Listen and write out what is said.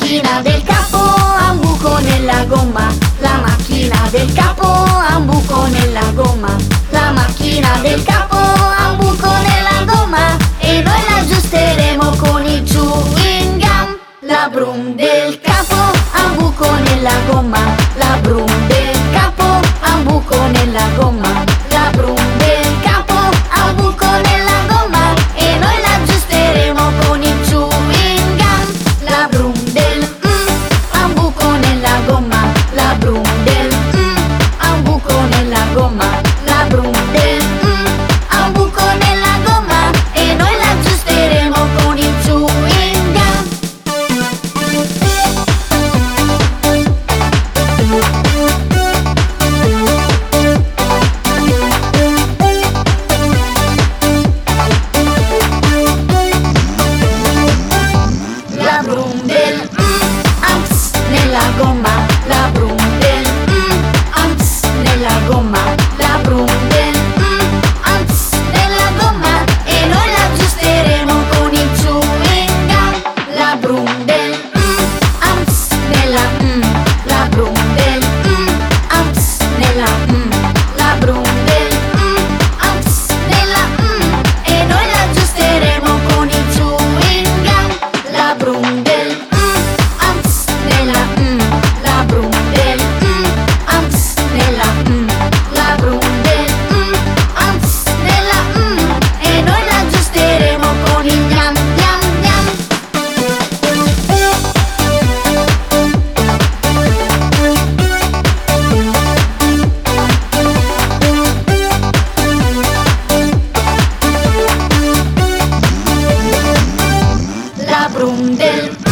macchina del capo ha un buco nella gomma. La macchina del capo ha un buco nella gomma. La macchina del capo ha un buco nella gomma e noi la aggiusteremo con il chewing gum. La broom del capo ha un buco nella gomma. La broom del capo ha un buco nella gomma. La broom del capo ha un buco nella gomma e noi la aggiusteremo con il chewing gum. La broom del ha un buco nella gomma. La broom del ha un buco nella gomma. La broom del ha un buco nella gomma e noi la aggiusteremo con il chewing gum. La broom del amps nella gomma. La broom del amps nella gomma. La broom del amps nella gomma e noi la aggiusteremo con il chewing gum. La broom del amps nella la broom del amps nella la broom del amps nella e noi la aggiusteremo con il chewing gum. La broom del amps nella la broom del amps nella la broom del amps nella e noi la aggiusteremo con il gnam gnam gnam. La broom del